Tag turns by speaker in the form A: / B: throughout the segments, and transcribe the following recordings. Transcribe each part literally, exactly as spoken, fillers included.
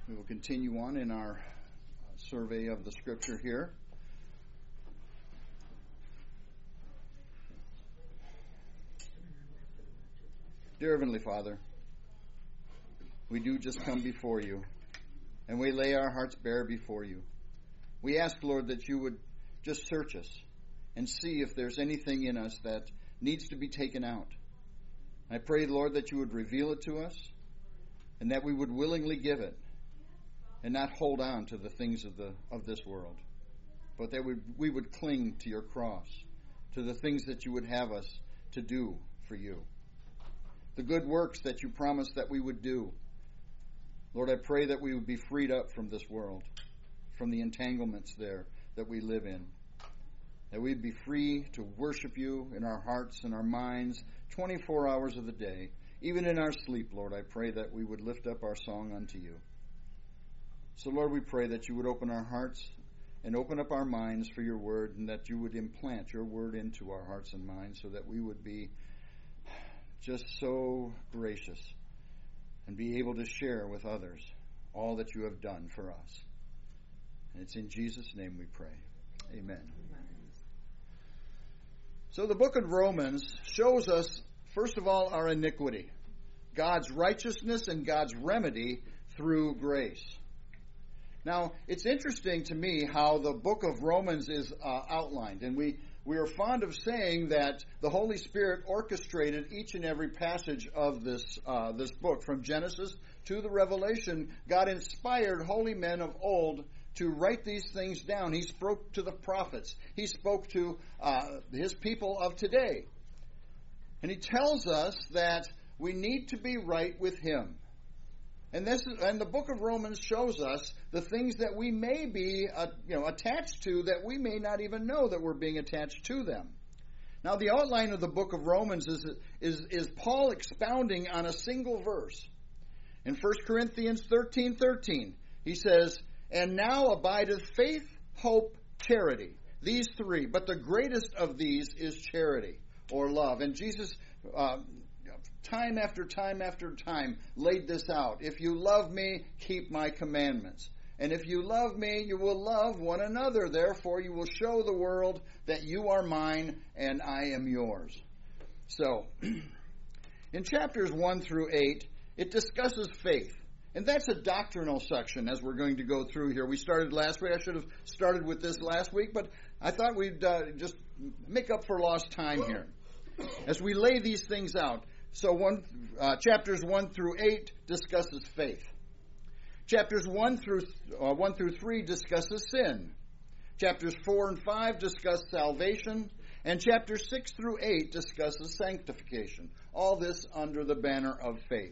A: We will continue on in our survey of the Scripture here. Dear Heavenly Father, we do just come before you, and we lay our hearts bare before you. We ask, Lord, that you would just search us and see if there's anything in us that needs to be taken out. I pray, Lord, that you would reveal it to us and that we would willingly give it and not hold on to the things of the of this world, but that we, we would cling to your cross, to the things that you would have us to do for you. The good works that you promised that we would do. Lord, I pray that we would be freed up from this world, from the entanglements there that we live in, that we'd be free to worship you in our hearts and our minds twenty-four hours of the day. Even in our sleep, Lord, I pray that we would lift up our song unto you. So, Lord, we pray that you would open our hearts and open up our minds for your word, and that you would implant your word into our hearts and minds so that we would be just so gracious and be able to share with others all that you have done for us. And it's in Jesus' name we pray. Amen. So the book of Romans shows us, first of all, our iniquity, God's righteousness and God's remedy through grace. Now, it's interesting to me how the book of Romans is uh, outlined, and we, we are fond of saying that the Holy Spirit orchestrated each and every passage of this uh, this book, from Genesis to the Revelation. God inspired holy men of old to write these things down. He spoke to the prophets. He spoke to uh, his people of today. And he tells us that we need to be right with him. And this is, and the book of Romans shows us the things that we may be uh, you know, attached to that we may not even know that we're being attached to them. Now, the outline of the book of Romans is, is, is Paul expounding on a single verse. In First Corinthians thirteen thirteen, he says, "And now abideth faith, hope, charity." These three. But the greatest of these is charity, or love. And Jesus, uh, time after time after time, laid this out. If you love me, keep my commandments. And if you love me, you will love one another. Therefore, you will show the world that you are mine and I am yours. So, in chapters one through eight, it discusses faith. And that's a doctrinal section as we're going to go through here. We started last week. I should have started with this last week, but I thought we'd uh, just make up for lost time here as we lay these things out. So one, uh, chapters one through eight discusses faith. Chapters one through uh, one through three discusses sin. Chapters four and five discuss salvation, and chapters six through eight discusses sanctification. All this under the banner of faith.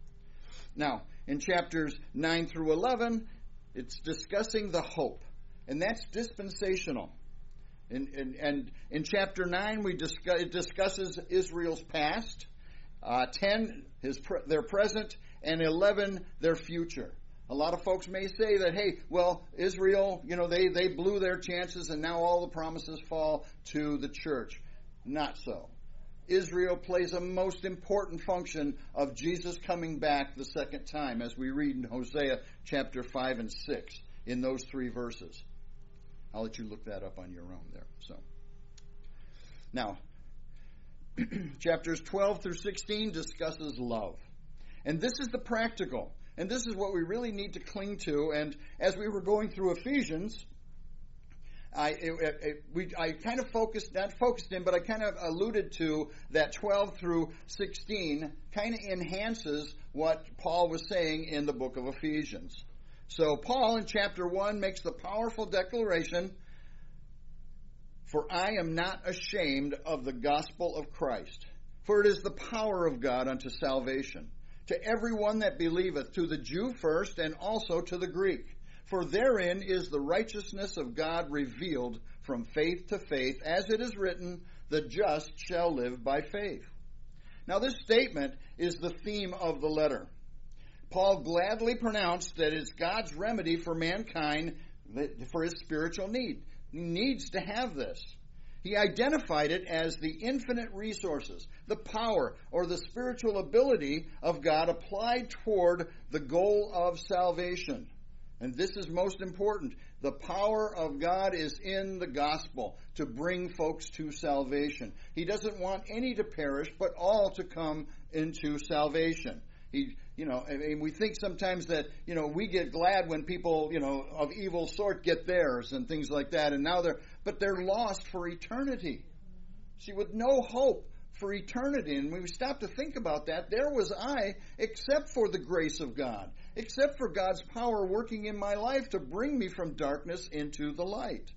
A: Now, in chapters nine through eleven, it's discussing the hope, and that's dispensational. In, in, and in chapter nine, we discuss, it discusses Israel's past. Uh, ten, his pre- their present, and eleven, their future. A lot of folks may say that, hey, well, Israel, you know, they, they blew their chances and now all the promises fall to the church. Not so. Israel plays a most important function of Jesus coming back the second time, as we read in Hosea chapter five and six in those three verses. I'll let you look that up on your own there. So, now, chapters twelve through sixteen discusses love. And this is the practical. And this is what we really need to cling to. And as we were going through Ephesians, I it, it, we I kind of focused, not focused in, but I kind of alluded to that twelve through sixteen kind of enhances what Paul was saying in the book of Ephesians. So Paul in chapter one makes the powerful declaration, "For I am not ashamed of the gospel of Christ, for it is the power of God unto salvation, to everyone that believeth, to the Jew first, and also to the Greek. For therein is the righteousness of God revealed from faith to faith, as it is written, the just shall live by faith." Now this statement is the theme of the letter. Paul gladly pronounced that it's God's remedy for mankind for his spiritual need. He needs to have this. He identified it as the infinite resources, the power or the spiritual ability of God applied toward the goal of salvation. And this is most important. The power of God is in the gospel to bring folks to salvation. He doesn't want any to perish, but all to come into salvation. He, you know, I mean, we think sometimes that, you know, we get glad when people, you know, of evil sort get theirs and things like that, and now they're, but they're lost for eternity. See, with no hope for eternity, and when we stop to think about that, there was I, except for the grace of God, except for God's power working in my life to bring me from darkness into the light.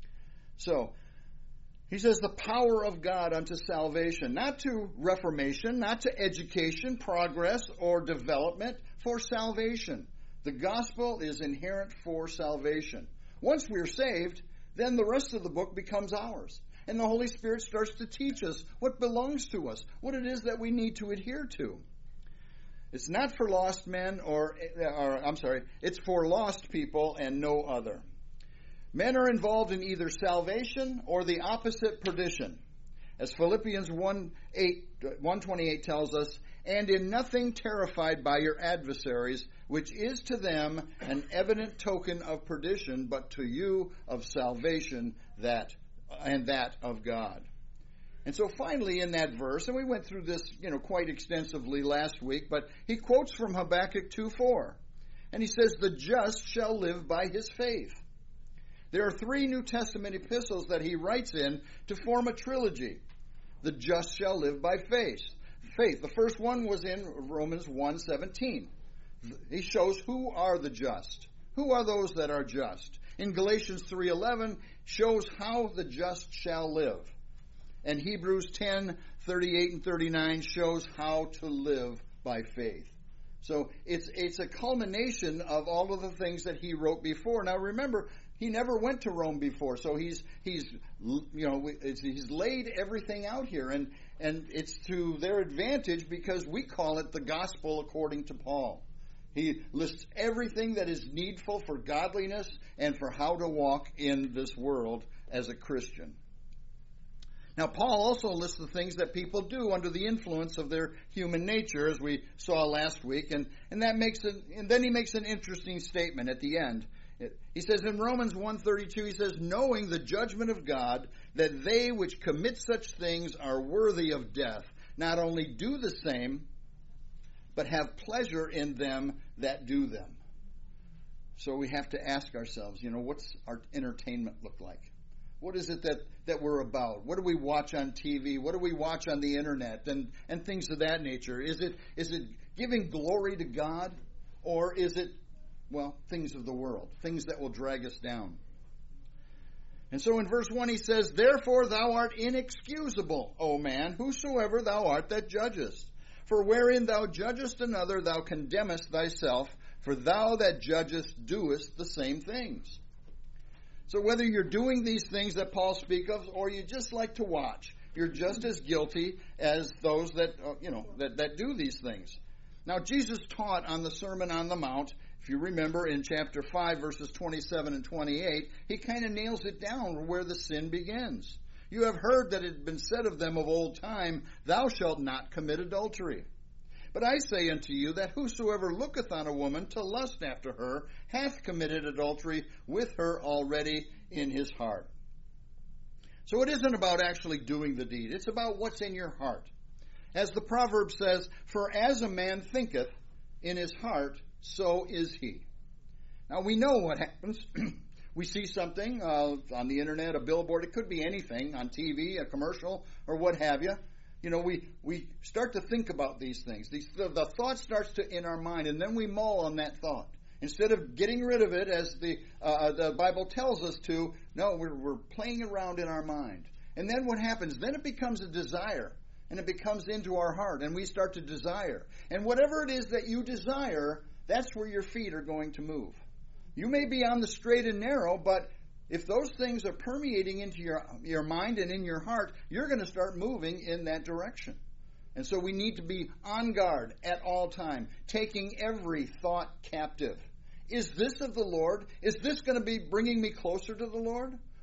A: So, he says the power of God unto salvation, not to reformation, not to education, progress, or development, for salvation. The gospel is inherent for salvation. Once we're saved, then the rest of the book becomes ours. And the Holy Spirit starts to teach us what belongs to us, what it is that we need to adhere to. It's not for lost men or, or I'm sorry, it's for lost people and no other. Men are involved in either salvation or the opposite, perdition. As Philippians one twenty-eight tells us, and in nothing terrified by your adversaries, which is to them an evident token of perdition, but to you of salvation, that and that of God. And so finally in that verse, and we went through this, you know, quite extensively last week, but he quotes from Habakkuk two four. And he says, the just shall live by his faith. There are three New Testament epistles that he writes in to form a trilogy. The just shall live by faith. Faith. The first one was in Romans one seventeen. He shows who are the just. Who are those that are just? In Galatians three eleven, shows how the just shall live. And Hebrews ten thirty-eight and thirty-nine shows how to live by faith. So it's it's a culmination of all of the things that he wrote before. Now remember, he never went to Rome before, so he's he's you know he's laid everything out here, and and it's to their advantage because we call it the gospel according to Paul. He lists everything that is needful for godliness and for how to walk in this world as a Christian. Now, Paul also lists the things that people do under the influence of their human nature, as we saw last week, and, and that makes it, and then he makes an interesting statement at the end. It, he says in Romans one thirty-two, he says, knowing the judgment of God, that they which commit such things are worthy of death, not only do the same, but have pleasure in them that do them. So we have to ask ourselves, you know, what's our entertainment look like? What is it that, that we're about? What do we watch on T V? What do we watch on the internet and, and things of that nature? Is it is it giving glory to God, or is it, well, things of the world, things that will drag us down? And so in verse one he says, therefore thou art inexcusable, O man, whosoever thou art that judgest. For wherein thou judgest another, thou condemnest thyself, for thou that judgest doest the same things. So whether you're doing these things that Paul speaks of, or you just like to watch, you're just as guilty as those that uh, you know that, that do these things. Now Jesus taught on the Sermon on the Mount. If you remember in chapter five, verses twenty-seven and twenty-eight, he kind of nails it down where the sin begins. You have heard that it had been said of them of old time, thou shalt not commit adultery. But I say unto you that whosoever looketh on a woman to lust after her hath committed adultery with her already in his heart. So it isn't about actually doing the deed. It's about what's in your heart. As the proverb says, for as a man thinketh in his heart, so is he. Now we know what happens. We see something uh, on the internet, a billboard. It could be anything, on T V, a commercial, or what have you. You know, we, we start to think about these things. These, the, the thought starts to in our mind, and then we mull on that thought. Instead of getting rid of it, as the uh, the Bible tells us to, no, we're, we're playing around in our mind. And then what happens? Then it becomes a desire, and it becomes into our heart, and we start to desire. And whatever it is that you desire, that's where your feet are going to move. You may be on the straight and narrow, but if those things are permeating into your, your mind and in your heart, you're going to start moving in that direction. And so we need to be on guard at all time, taking every thought captive. Is this of the Lord? Is this going to be bringing me closer to the Lord?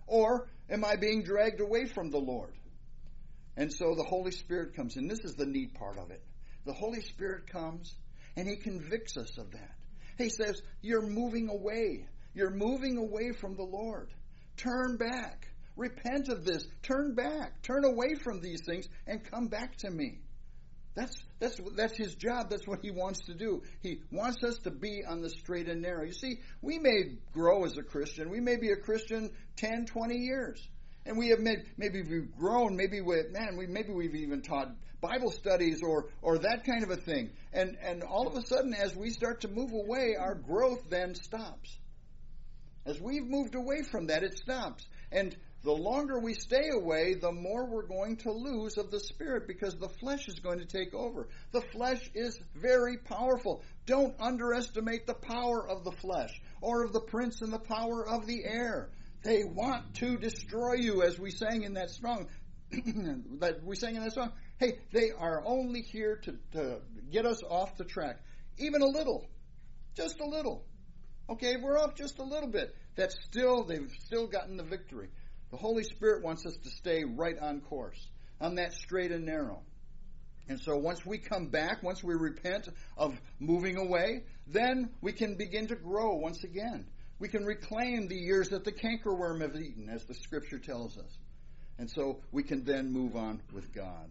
A: Or am I being dragged away from the Lord? And so the Holy Spirit comes in. This is the neat part of it. The Holy Spirit comes and He convicts us of that. He says, you're moving away. You're moving away from the Lord. Turn back. Repent of this. Turn back. Turn away from these things and come back to me. That's that's that's His job. That's what He wants to do. He wants us to be on the straight and narrow. You see, we may grow as a Christian. We may be a Christian ten, twenty years. And we have made, maybe we've grown, maybe we man, we maybe we've even taught Bible studies or or that kind of a thing. And and all of a sudden, as we start to move away, our growth then stops. As we've moved away from that, it stops. And the longer we stay away, the more we're going to lose of the Spirit, because the flesh is going to take over. The flesh is very powerful. Don't underestimate the power of the flesh or of the prince and the power of the air. They want to destroy you, as we sang in that song. that we sang in that song. Hey, they are only here to, to get us off the track. Even a little. Just a little. Okay, we're off just a little bit. That's still, they've still gotten the victory. The Holy Spirit wants us to stay right on course, on that straight and narrow. And so once we come back, once we repent of moving away, then we can begin to grow once again. We can reclaim the years that the cankerworm have eaten, as the Scripture tells us. And so we can then move on with God.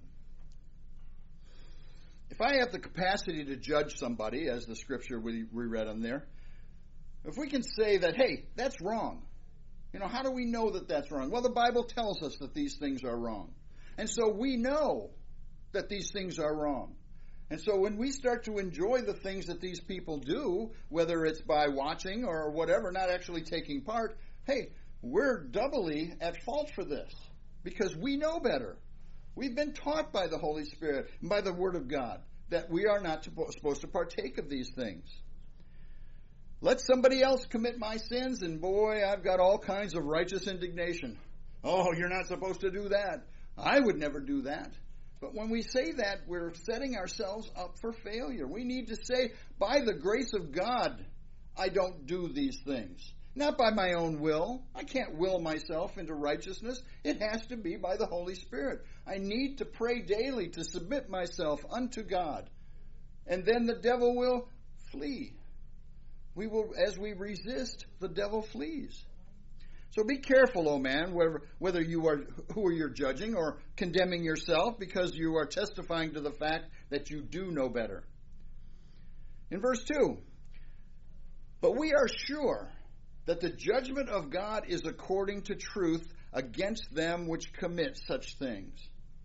A: If I have the capacity to judge somebody, as the Scripture we, we read on there, if we can say that, hey, that's wrong. You know, how do we know that that's wrong? Well, the Bible tells us that these things are wrong. And so we know that these things are wrong. And so when we start to enjoy the things that these people do, whether it's by watching or whatever, not actually taking part, hey, we're doubly at fault for this because we know better. We've been taught by the Holy Spirit and by the Word of God that we are not supposed to partake of these things. Let somebody else commit my sins, and boy, I've got all kinds of righteous indignation. Oh, you're not supposed to do that. I would never do that. But when we say that, we're setting ourselves up for failure. We need to say, by the grace of God, I don't do these things. Not by my own will. I can't will myself into righteousness. It has to be by the Holy Spirit. I need to pray daily to submit myself unto God. And then the devil will flee. We will, as we resist, the devil flees. So be careful, oh man, whether, whether you are who you're judging or condemning yourself, because you are testifying to the fact that you do know better. In verse two, but we are sure that the judgment of God is according to truth against them which commit such things.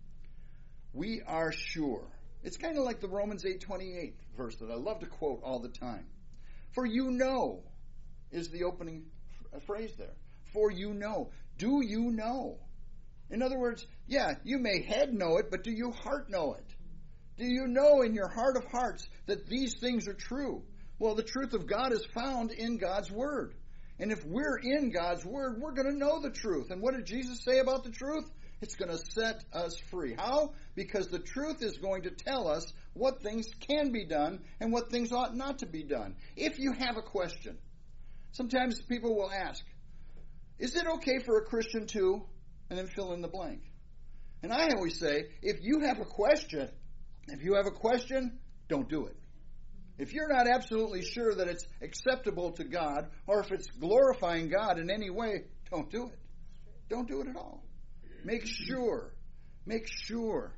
A: We are sure. It's kind of like the Romans eight twenty-eight verse that I love to quote all the time. For you know is the opening phrase there. For you know. Do you know? In other words, yeah, you may head know it, but do you heart know it? Do you know in your heart of hearts that these things are true? Well, the truth of God is found in God's Word. And if we're in God's Word, we're going to know the truth. And what did Jesus say about the truth? It's going to set us free. How? Because the truth is going to tell us what things can be done and what things ought not to be done. If you have a question, sometimes people will ask, is it okay for a Christian to, and then fill in the blank? And I always say, if you have a question, if you have a question, don't do it. If you're not absolutely sure that it's acceptable to God, or if it's glorifying God in any way, don't do it. Don't do it at all. Make sure. Make sure.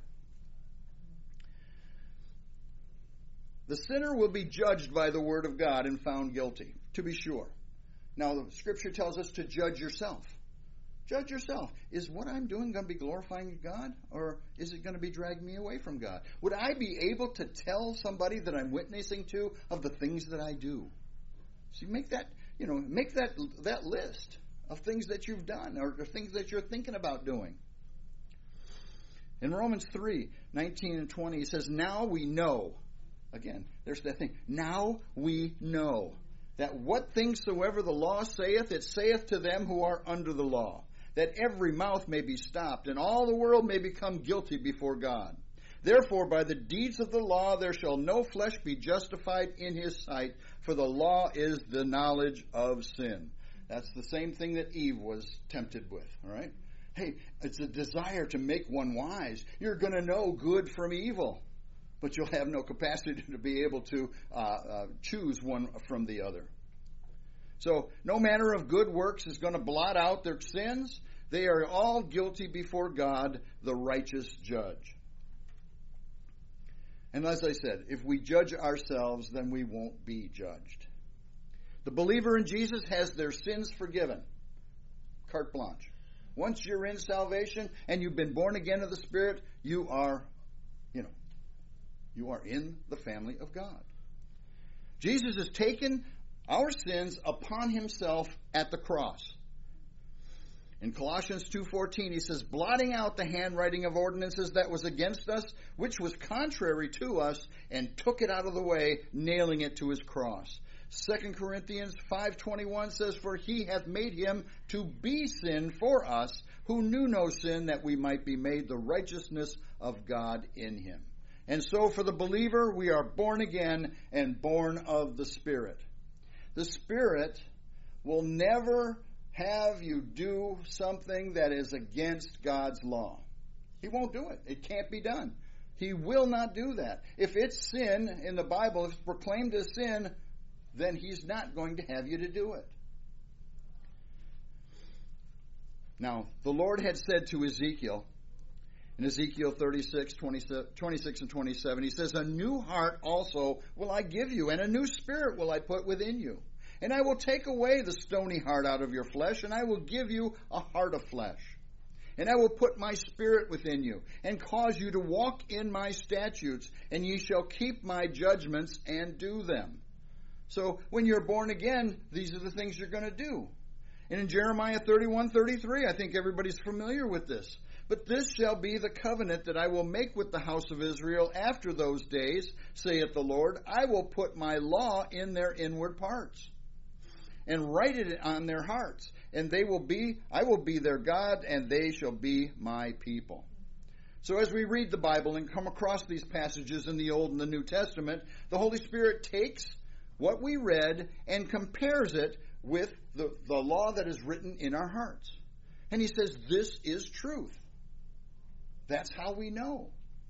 A: The sinner will be judged by the Word of God and found guilty, to be sure. Now, the Scripture tells us to judge yourself. Judge yourself. Is what I'm doing going to be glorifying God, or is it going to be dragging me away from God? Would I be able to tell somebody that I'm witnessing to of the things that I do? See, make that, you know, make that that list of things that you've done or things that you're thinking about doing. In Romans three, nineteen and twenty, it says, now we know. Again, there's that thing. Now we know that what things soever the law saith, it saith to them who are under the law, that every mouth may be stopped, and all the world may become guilty before God. Therefore, by the deeds of the law there shall no flesh be justified in his sight, for the law is the knowledge of sin. That's the same thing that Eve was tempted with, all right? Hey, it's a desire to make one wise. You're going to know good from evil, but you'll have no capacity to be able to uh, uh, choose one from the other. So no manner of good works is going to blot out their sins. They are all guilty before God, the righteous judge. And as I said, if we judge ourselves, then we won't be judged. The believer in Jesus has their sins forgiven. Carte blanche. Once you're in salvation and you've been born again of the Spirit, you are, you know, you are in the family of God. Jesus has taken our sins upon himself at the cross. In Colossians two fourteen, he says, blotting out the handwriting of ordinances that was against us, which was contrary to us, and took it out of the way, nailing it to his cross. Second Corinthians five twenty-one says, for he hath made him to be sin for us, who knew no sin, that we might be made the righteousness of God in him. And so for the believer, we are born again and born of the Spirit. The Spirit will never have you do something that is against God's law. He won't do it. It can't be done. He will not do that. If it's sin in the Bible, if it's proclaimed as sin, then he's not going to have you to do it. Now, the Lord had said to Ezekiel, in Ezekiel thirty-six, twenty-six and twenty-seven, he says, a new heart also will I give you, and a new spirit will I put within you. And I will take away the stony heart out of your flesh, and I will give you a heart of flesh. And I will put my spirit within you, and cause you to walk in my statutes, and ye shall keep my judgments and do them. So when you're born again, these are the things you're going to do. And in Jeremiah thirty-one thirty-three, I think everybody's familiar with this. But this shall be the covenant that I will make with the house of Israel after those days, saith the Lord. I will put my law in their inward parts, and write it on their hearts. And they will be, I will be their God, and they shall be my people. So as we read the Bible and come across these passages in the Old and the New Testament, the Holy Spirit takes what we read and compares it with the, the law that is written in our hearts. And he says, this is truth. That's how we know.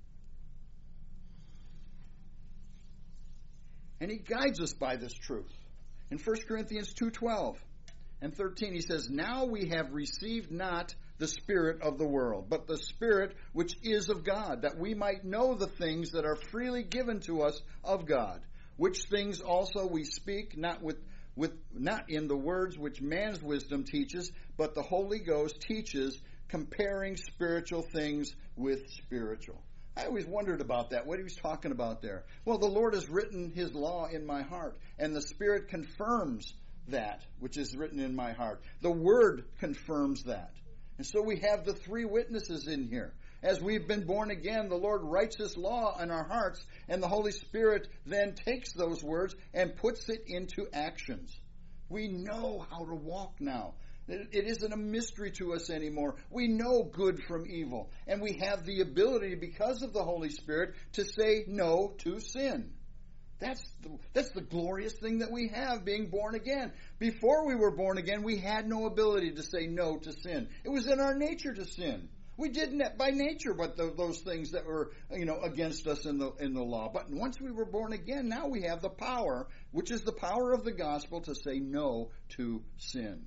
A: And he guides us by this truth. In First Corinthians two twelve and thirteen, he says, now we have received not the spirit of the world, but the Spirit which is of God, that we might know the things that are freely given to us of God, which things also we speak, not with, with not in the words which man's wisdom teaches, but the Holy Ghost teaches, comparing spiritual things with spiritual. I always wondered about that, what he was talking about there. Well, the Lord has written his law in my heart, and the Spirit confirms that which is written in my heart. The Word confirms that. And so we have the three witnesses in here. As we've been born again, the Lord writes his law in our hearts, and the Holy Spirit then takes those words and puts it into actions. We know how to walk now. It isn't a mystery to us anymore. We know good from evil. And we have the ability, because of the Holy Spirit, to say no to sin. That's the, that's the glorious thing that we have, being born again. Before we were born again, we had no ability to say no to sin. It was in our nature to sin. We didn't by nature, but the, those things that were, you know, against us in the in the law. But once we were born again, now we have the power, which is the power of the gospel, to say no to sin.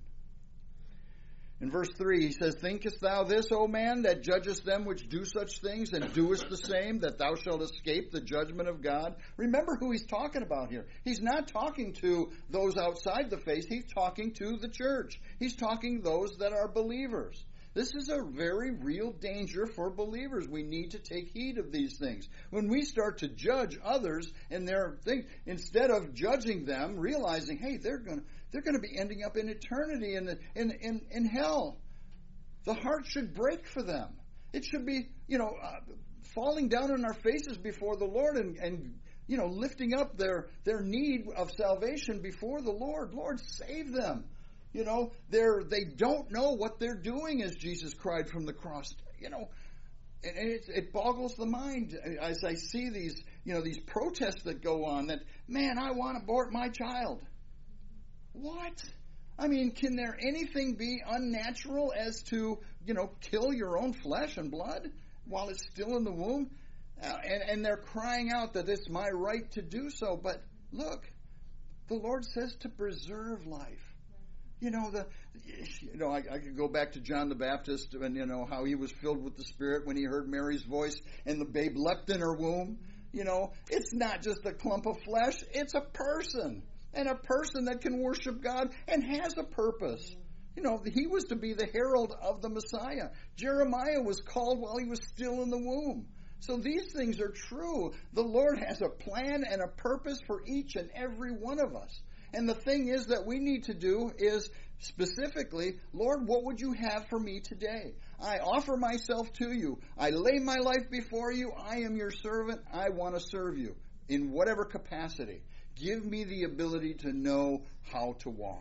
A: In verse three, he says, thinkest thou this, O man, that judgest them which do such things, and doest the same, that thou shalt escape the judgment of God? Remember who he's talking about here. He's not talking to those outside the faith. He's talking to the church. He's talking those that are believers. This is a very real danger for believers. We need to take heed of these things. When we start to judge others and their things, instead of judging them, realizing, hey, they're going to they're going to be ending up in eternity in, the, in in in hell. The heart should break for them. It should be, you know, uh, falling down on our faces before the Lord and, and you know, lifting up their their need of salvation before the Lord. Lord, save them. You know, they're, they don't know what they're doing, as Jesus cried from the cross. You know, and it, it boggles the mind as I see these, you know, these protests that go on that, man, I want to abort my child. What? I mean, can there anything be unnatural as to, you know, kill your own flesh and blood while it's still in the womb? Uh, and, and they're crying out that it's my right to do so. But look, the Lord says to preserve life. You know, the, you know, I, I could go back to John the Baptist and, you know, how he was filled with the Spirit when he heard Mary's voice and the babe leapt in her womb. You know, it's not just a clump of flesh. It's a person. And a person that can worship God and has a purpose. You know, he was to be the herald of the Messiah. Jeremiah was called while he was still in the womb. So these things are true. The Lord has a plan and a purpose for each and every one of us. And the thing is that we need to do is specifically, Lord, what would you have for me today? I offer myself to you. I lay my life before you. I am your servant. I want to serve you in whatever capacity. Give me the ability to know how to walk.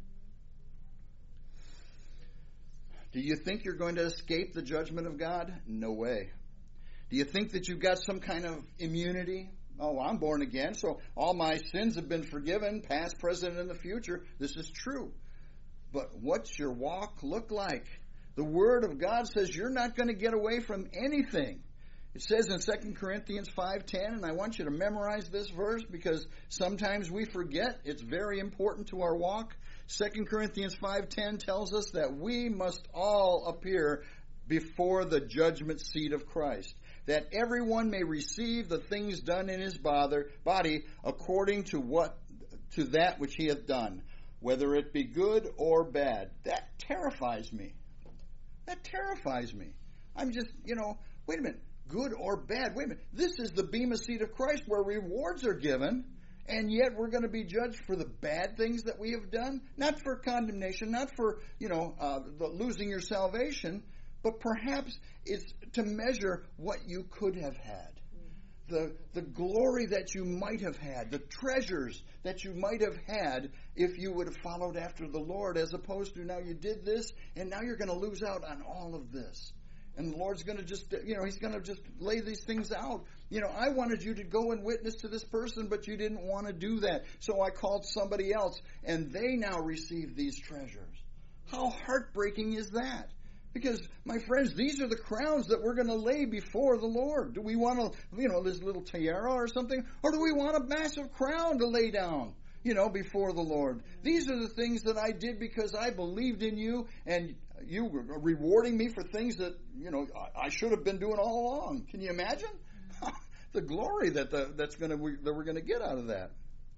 A: Do you think you're going to escape the judgment of God? No way. Do you think that you've got some kind of immunity? Oh, I'm born again, so all my sins have been forgiven, past, present, and the future. This is true. But what's your walk look like? The Word of God says you're not going to get away from anything. It says in Second Corinthians five ten, and I want you to memorize this verse because sometimes we forget. It's very important to our walk. Second Corinthians five ten tells us that we must all appear before the judgment seat of Christ, that everyone may receive the things done in his body according to what to that which he hath done, whether it be good or bad. That terrifies me. That terrifies me. I'm just, you know, wait a minute. Good or bad. Wait a minute. This is the bema seat of Christ where rewards are given, and yet we're going to be judged for the bad things that we have done. Not for condemnation, not for, you know, uh, the losing your salvation, but perhaps it's to measure what you could have had. The, the glory that you might have had, the treasures that you might have had if you would have followed after the Lord, as opposed to now you did this, and now you're going to lose out on all of this. And the Lord's going to just, you know, He's going to just lay these things out. You know, I wanted you to go and witness to this person, but you didn't want to do that. So I called somebody else, and they now receive these treasures. How heartbreaking is that? Because, my friends, these are the crowns that we're going to lay before the Lord. Do we want to, you know, this little tiara or something? Or do we want a massive crown to lay down, you know, before the Lord? These are the things that I did because I believed in you, and you were rewarding me for things that, you know, I should have been doing all along. Can you imagine the glory that the, that's going to that we're going to get out of that?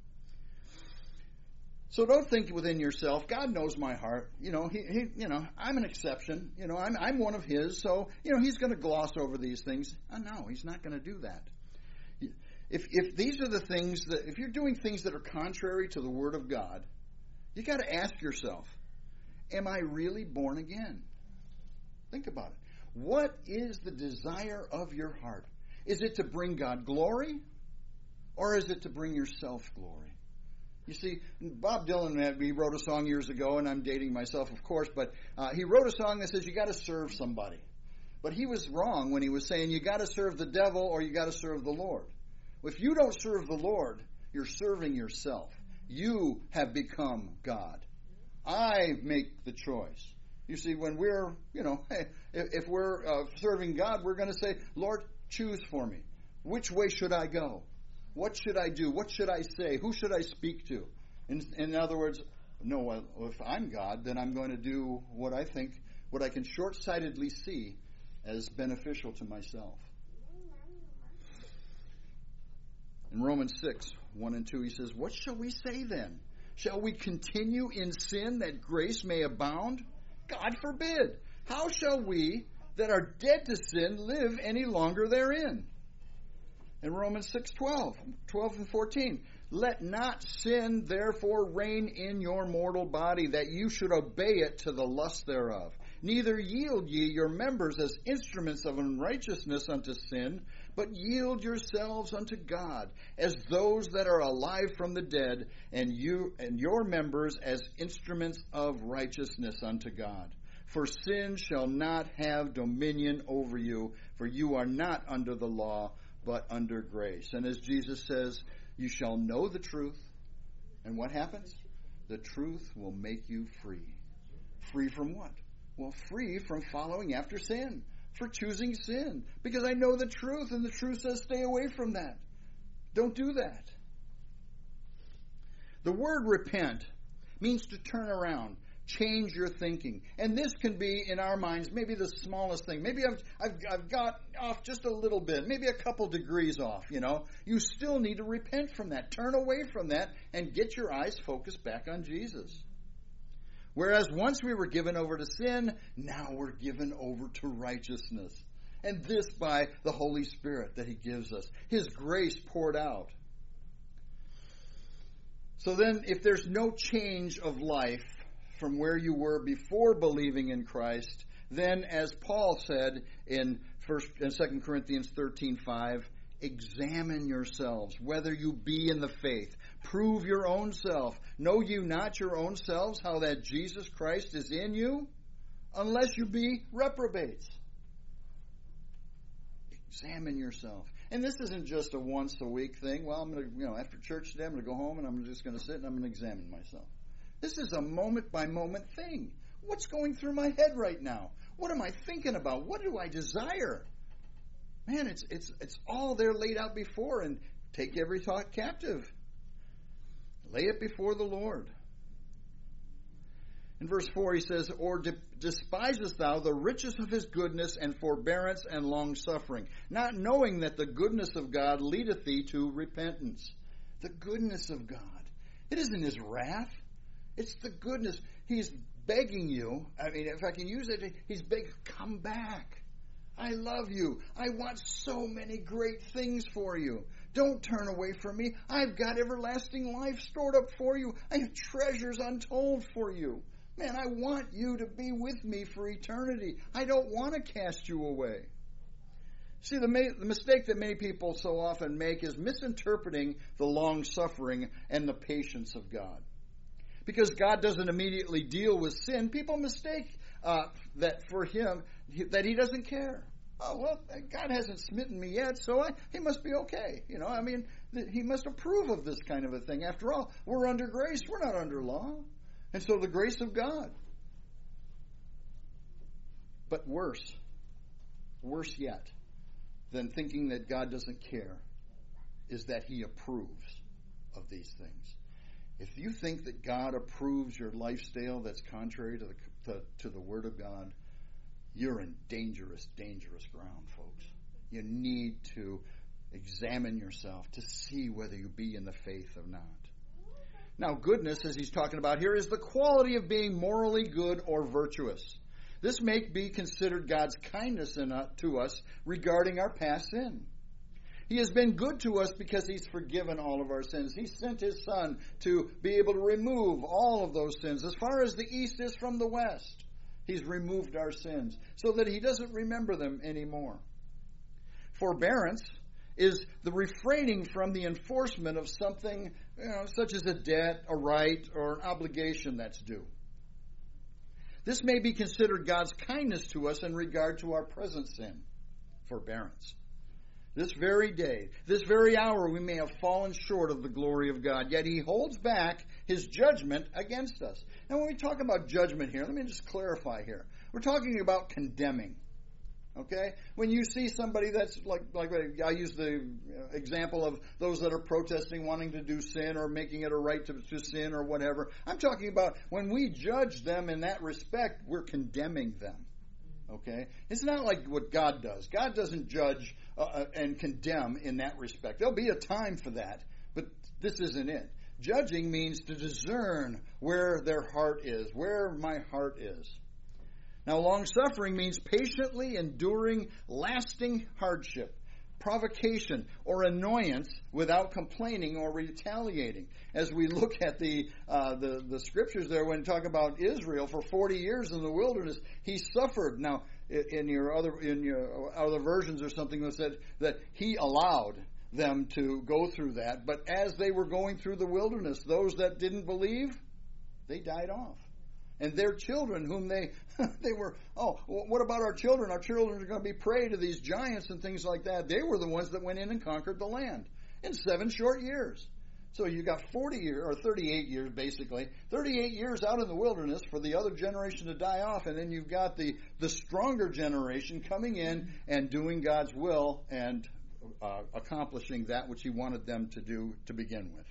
A: So don't think within yourself, God knows my heart. You know, he, he you know, I'm an exception. You know, I'm I'm one of His, so you know He's going to gloss over these things. Oh, no, He's not going to do that. If if these are the things that if you're doing things that are contrary to the Word of God, you got to ask yourself, am I really born again? Think about it. What is the desire of your heart? Is it to bring God glory, or is it to bring yourself glory? You see, Bob Dylan, he wrote a song years ago, and I'm dating myself, of course, but uh, he wrote a song that says you got to serve somebody. But he was wrong when he was saying you got to serve the devil or you got to serve the Lord. If you don't serve the Lord, you're serving yourself. You have become God. I make the choice. You see, when we're, you know, if we're uh, serving God, we're going to say, Lord, choose for me. Which way should I go? What should I do? What should I say? Who should I speak to? In, in other words, no, if I'm God, then I'm going to do what I think, what I can short-sightedly see as beneficial to myself. In Romans six, one and two, he says, what shall we say then? Shall we continue in sin that grace may abound? God forbid. How shall we that are dead to sin live any longer therein? In Romans six twelve, twelve and fourteen, let not sin therefore reign in your mortal body, that you should obey it to the lust thereof. Neither yield ye your members as instruments of unrighteousness unto sin, but yield yourselves unto God, as those that are alive from the dead, and you and your members as instruments of righteousness unto God. For sin shall not have dominion over you, for you are not under the law, but under grace. And as Jesus says, you shall know the truth. And what happens? the truth will make you free. Free from what? Well, free from following after sin, for choosing sin. Because I know the truth, and the truth says stay away from that. Don't do that. The word repent means to turn around, change your thinking. And this can be, in our minds, maybe the smallest thing. Maybe I've, I've, I've got off just a little bit, maybe a couple degrees off, you know. You still need to repent from that. Turn away from that and get your eyes focused back on Jesus. Whereas once we were given over to sin, now we're given over to righteousness. And this by the Holy Spirit that He gives us. His grace poured out. So then, if there's no change of life from where you were before believing in Christ, then as Paul said in First and Second Corinthians thirteen five, examine yourselves, whether you be in the faith. Prove your own self. Know you not your own selves, how that Jesus Christ is in you, unless you be reprobates. Examine yourself. And this isn't just a once a week thing. Well, I'm going to, you know, after church today, I'm going to go home and I'm just going to sit and I'm going to examine myself. This is a moment by moment thing. What's going through my head right now? What am I thinking about? What do I desire? Man, it's it's it's all there laid out before, and take every thought captive. Lay it before the Lord. In verse four, he says, or de- despisest thou the riches of his goodness and forbearance and long-suffering, not knowing that the goodness of God leadeth thee to repentance. The goodness of God. It isn't his wrath. It's the goodness. He's begging you. I mean, if I can use it, he's begging, come back. I love you. I want so many great things for you. Don't turn away from me. I've got everlasting life stored up for you. I have treasures untold for you. Man, I want you to be with me for eternity. I don't want to cast you away. See, the, ma- the mistake that many people so often make is misinterpreting the long-suffering and the patience of God. Because God doesn't immediately deal with sin, people mistake uh, that for Him, that He doesn't care. Oh, well, God hasn't smitten me yet, so I, He must be okay. You know, I mean, th- He must approve of this kind of a thing. After all, we're under grace. We're not under law. And so the grace of God. But worse, worse yet than thinking that God doesn't care is that He approves of these things. If you think that God approves your lifestyle that's contrary to the, to, to the Word of God, you're in dangerous, dangerous ground, folks. You need to examine yourself to see whether you be in the faith or not. Now, goodness, as he's talking about here, is the quality of being morally good or virtuous. This may be considered God's kindness in, uh, to us regarding our past sin. He has been good to us because He's forgiven all of our sins. He sent His Son to be able to remove all of those sins. As far as the east is from the west, He's removed our sins so that He doesn't remember them anymore. Forbearance is the refraining from the enforcement of something, you know, such as a debt, a right, or an obligation that's due. This may be considered God's kindness to us in regard to our present sin, forbearance. This very day, this very hour, we may have fallen short of the glory of God, yet He holds back His judgment against us. Now, when we talk about judgment here, let me just clarify here. We're talking about condemning. Okay? When you see somebody that's like, like I use the example of those that are protesting, wanting to do sin or making it a right to, to sin or whatever. I'm talking about when we judge them in that respect, we're condemning them. Okay? It's not like what God does. God doesn't judge uh, and condemn in that respect. There'll be a time for that, but this isn't it. Judging means to discern where their heart is, where my heart is. Now, long-suffering means patiently enduring lasting hardship, provocation, or annoyance without complaining or retaliating. As we look at the uh, the, the scriptures there, when talk about Israel for forty years in the wilderness, he suffered. Now, in your other in your other versions or something that said that he allowed them to go through that. But as they were going through the wilderness, those that didn't believe, they died off. And their children, whom they they were, oh, what about our children? Our children are going to be prey to these giants and things like that. They were the ones that went in and conquered the land in seven short years. So you got forty years, or thirty-eight years basically, thirty-eight years out in the wilderness for the other generation to die off, and then you've got the, the stronger generation coming in and doing God's will and uh, accomplishing that which he wanted them to do to begin with.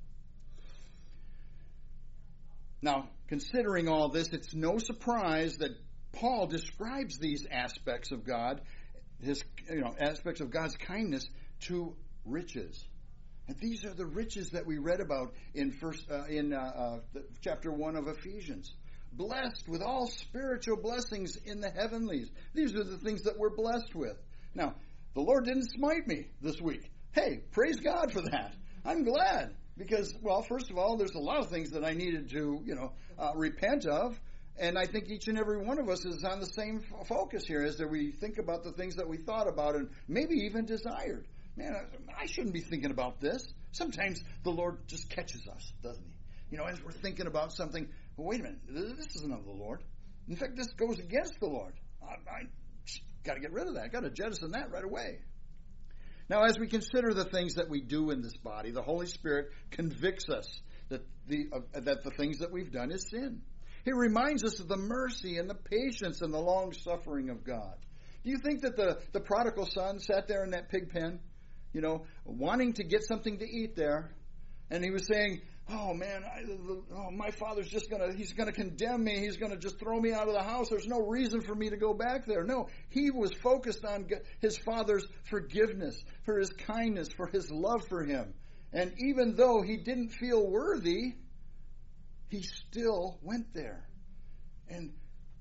A: Now, considering all this, it's no surprise that Paul describes these aspects of God, his you know aspects of God's kindness to riches. And these are the riches that we read about in first uh, in uh, uh, the, chapter one of Ephesians. Blessed with all spiritual blessings in the heavenlies. These are the things that we're blessed with. Now, the Lord didn't smite me this week. Hey, praise God for that. I'm glad because, well, first of all, there's a lot of things that I needed to, you know, uh, repent of. And I think each and every one of us is on the same f- focus here as that we think about the things that we thought about and maybe even desired. Man, I shouldn't be thinking about this. Sometimes the Lord just catches us, doesn't he? You know, as we're thinking about something, well, wait a minute, this isn't of the Lord. In fact, this goes against the Lord. I, I got to get rid of that. I got to jettison that right away. Now, as we consider the things that we do in this body, the Holy Spirit convicts us that the uh, that the things that we've done is sin. He reminds us of the mercy and the patience and the long suffering of God. Do you think that the, the prodigal son sat there in that pig pen, you know, wanting to get something to eat there, and he was saying, oh man, I, the, oh, my father's just going to, he's going to condemn me, he's going to just throw me out of the house, there's no reason for me to go back there. No, he was focused on his father's forgiveness, for his kindness, for his love for him. And even though he didn't feel worthy, he still went there. And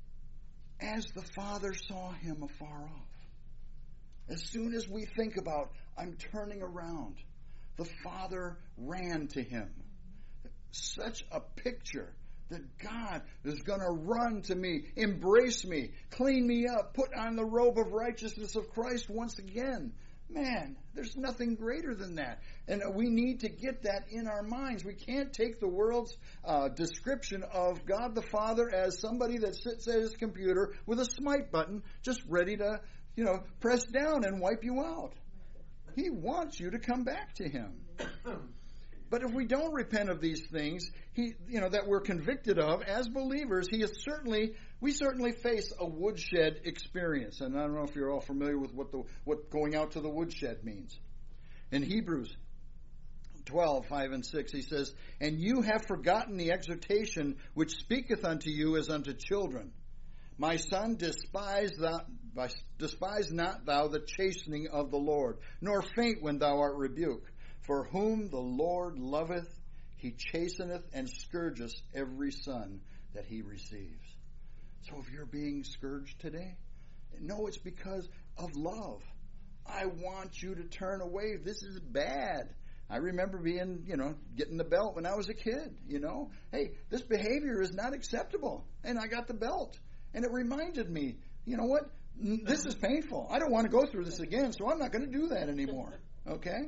A: as the father saw him afar off, as soon as we think about, I'm turning around, the father ran to him. Such a picture that God is going to run to me, embrace me, clean me up, put on the robe of righteousness of Christ once again. Man, there's nothing greater than that. And we need to get that in our minds. We can't take the world's uh, description of God the Father as somebody that sits at his computer with a smite button just ready to, you know, press down and wipe you out. He wants you to come back to him. But if we don't repent of these things, he, you know, that we're convicted of as believers, he is certainly, we certainly face a woodshed experience. And I don't know if you're all familiar with what the what going out to the woodshed means. In Hebrews twelve, five and six, he says, and you have forgotten the exhortation which speaketh unto you as unto children. My son, despise thou, despise not thou the chastening of the Lord, nor faint when thou art rebuked. For whom the Lord loveth, he chasteneth and scourgeth every son that he receives. So if you're being scourged today, no, it's because of love. I want you to turn away. This is bad. I remember being, you know, getting the belt when I was a kid, you know. Hey, this behavior is not acceptable. And I got the belt. And it reminded me, you know what? This is painful. I don't want to go through this again, so I'm not going to do that anymore. Okay?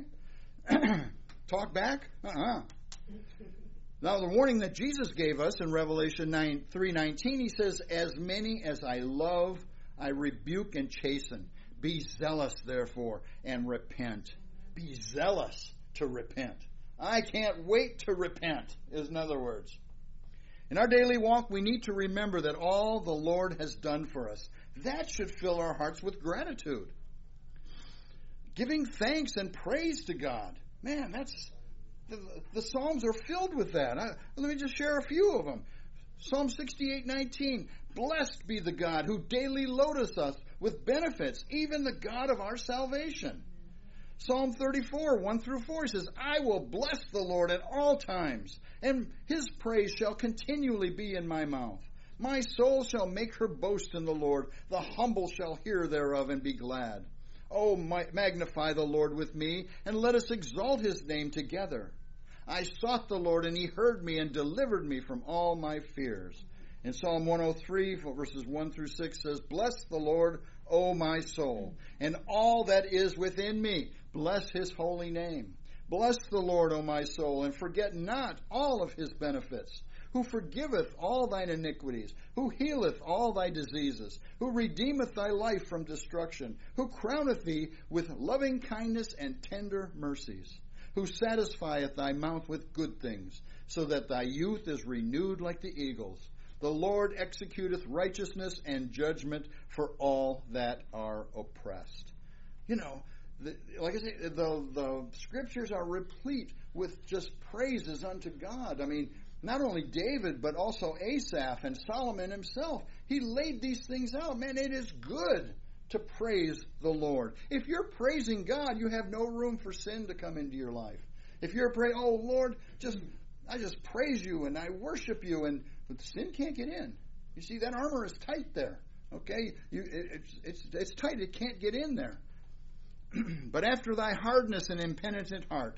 A: Talk back? Uh-uh. Now, the warning that Jesus gave us in Revelation three nineteen, he says, as many as I love, I rebuke and chasten. Be zealous, therefore, and repent. Be zealous to repent. I can't wait to repent, is in other words. In our daily walk, we need to remember that all the Lord has done for us. That should fill our hearts with gratitude. Giving thanks and praise to God. Man, that's the, the Psalms are filled with that. I, let me just share a few of them. Psalm sixty-eight nineteen. Blessed be the God who daily loadeth us with benefits, even the God of our salvation. Psalm thirty-four, one through four says, I will bless the Lord at all times, and his praise shall continually be in my mouth. My soul shall make her boast in the Lord. The humble shall hear thereof and be glad. Oh, magnify the Lord with me, and let us exalt his name together. I sought the Lord, and he heard me and delivered me from all my fears. In Psalm one oh three, verses one through six says, bless the Lord, O my soul, and all that is within me. Bless his holy name. Bless the Lord, O my soul, and forget not all of his benefits, who forgiveth all thine iniquities, who healeth all thy diseases, who redeemeth thy life from destruction, who crowneth thee with loving kindness and tender mercies, who satisfieth thy mouth with good things, so that thy youth is renewed like the eagles. The Lord executeth righteousness and judgment for all that are oppressed. You know, the, like I say, the, the scriptures are replete with just praises unto God. I mean, not only David, but also Asaph and Solomon himself. He laid these things out. Man, it is good to praise the Lord. If you're praising God, you have no room for sin to come into your life. If you're praying, oh Lord, just I just praise you and I worship you, and but sin can't get in. You see, that armor is tight there. Okay, you, it, it's it's it's tight. It can't get in there. But after thy hardness and impenitent heart,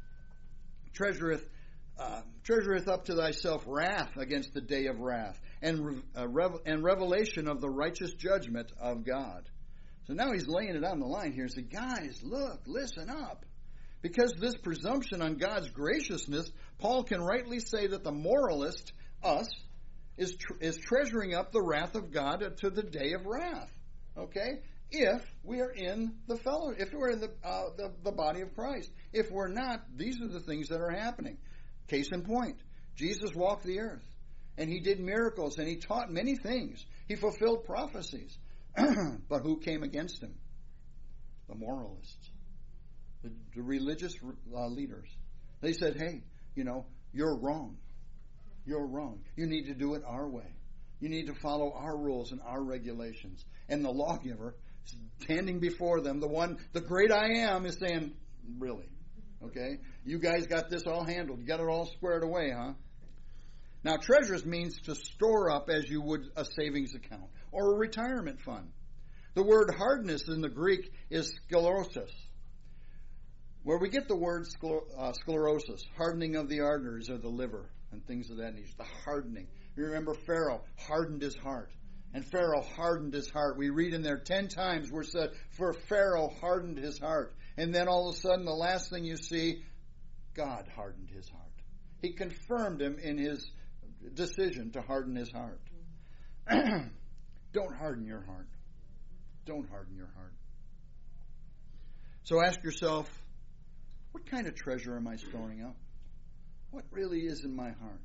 A: treasureth uh, treasureth up to thyself wrath against the day of wrath, and uh, rev- and revelation of the righteous judgment of God. So now he's laying it on the line here. He said, guys, look, listen up. Because of this presumption on God's graciousness, Paul can rightly say that the moralist, us, is tr- is treasuring up the wrath of God to the day of wrath. Okay? If we are in the fellow, if we're in the, uh, the the body of Christ. If we're not, these are the things that are happening. Case in point, Jesus walked the earth, and he did miracles, and he taught many things. He fulfilled prophecies. But who came against him? The moralists, the, the religious uh, leaders. They said, hey, you know, you're wrong. You're wrong. You need to do it our way. You need to follow our rules and our regulations. And the lawgiver, standing before them, the one, the great I am, is saying, really? Okay? You guys got this all handled. You got it all squared away, huh? Now, treasures means to store up as you would a savings account or a retirement fund. The word hardness in the Greek is sclerosis, where we get the word scler- uh, sclerosis, hardening of the arteries or the liver and things of that nature, the hardening. You remember Pharaoh hardened his heart. And Pharaoh hardened his heart. We read in there ten times where it said, for Pharaoh hardened his heart. And then all of a sudden, the last thing you see, God hardened his heart. He confirmed him in his decision to harden his heart. Don't harden your heart. Don't harden your heart. So ask yourself, what kind of treasure am I storing up? What really is in my heart?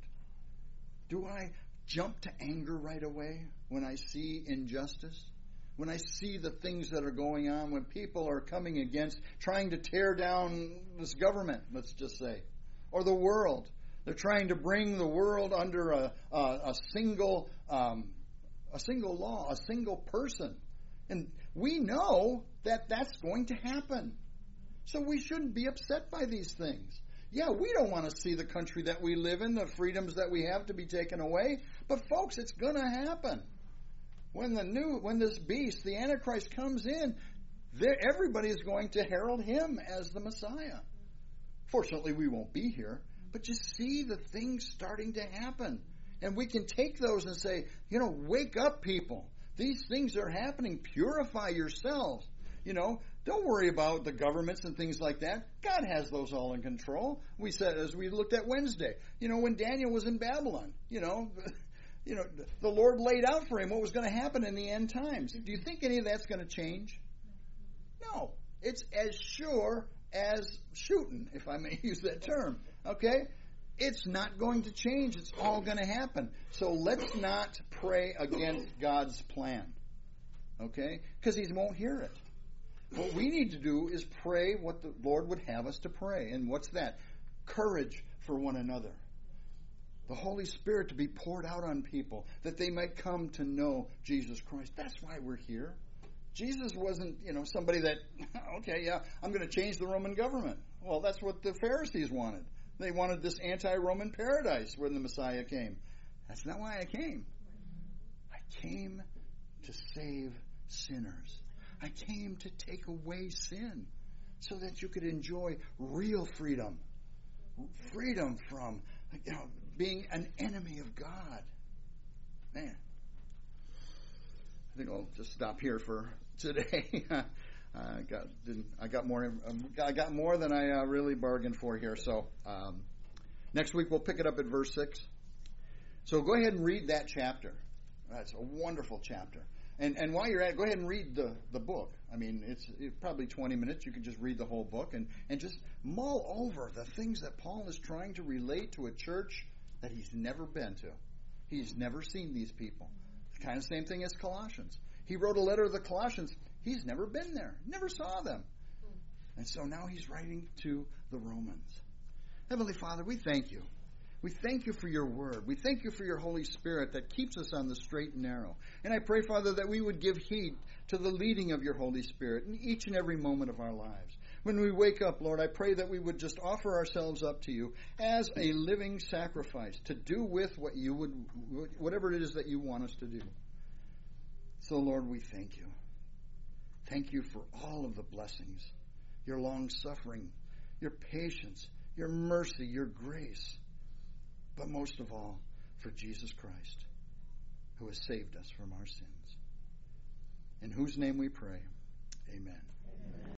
A: Do I jump to anger right away when I see injustice? When I see the things that are going on, when people are coming against, trying to tear down this government, let's just say, or the world. They're trying to bring the world under a, a, a single um, a single law, a single person. And we know that that's going to happen. So we shouldn't be upset by these things. Yeah, we don't want to see the country that we live in, the freedoms that we have to be taken away. But folks, it's going to happen. When the new, when this beast, the Antichrist, comes in, everybody is going to herald him as the Messiah. Fortunately, we won't be here. But you see the things starting to happen. And we can take those and say, you know, wake up, people. These things are happening. Purify yourselves. You know, don't worry about the governments and things like that. God has those all in control. We said, as we looked at Wednesday, you know, when Daniel was in Babylon, you know, you know, the Lord laid out for him what was going to happen in the end times. Do you think any of that's going to change? No. It's as sure as shooting, if I may use that term. Okay? It's not going to change. It's all going to happen. So let's not pray against God's plan. Okay? Because he won't hear it. What we need to do is pray what the Lord would have us to pray. And what's that? Courage for one another. The Holy Spirit to be poured out on people, that they might come to know Jesus Christ. That's why we're here. Jesus wasn't, you know, somebody that, okay, yeah, I'm going to change the Roman government. Well, that's what the Pharisees wanted. They wanted this anti-Roman paradise when the Messiah came. That's not why I came. I came to save sinners. I came to take away sin so that you could enjoy real freedom. Freedom from, you know, being an enemy of God. Man. I think I'll just stop here for today. I got didn't, I got more I got more than I uh, really bargained for here. So um, next week we'll pick it up at verse six. So go ahead and read that chapter. That's a wonderful chapter. And and while you're at it, go ahead and read the, the book. I mean, it's, it's probably twenty minutes. You can just read the whole book and, and just mull over the things that Paul is trying to relate to a church that he's never been to. He's never seen these people. Kind of same thing as Colossians. He wrote a letter to the Colossians. He's never been there, never saw them. And so now he's writing to the Romans. Heavenly Father, we thank you. We thank you for your word. We thank you for your Holy Spirit that keeps us on the straight and narrow. And I pray, Father, that we would give heed to the leading of your Holy Spirit in each and every moment of our lives. When we wake up, Lord, I pray that we would just offer ourselves up to you as a living sacrifice to do with what you would, whatever it is that you want us to do. So, Lord, we thank you. Thank you for all of the blessings, your long suffering, your patience, your mercy, your grace. But most of all, for Jesus Christ, who has saved us from our sins. In whose name we pray. Amen.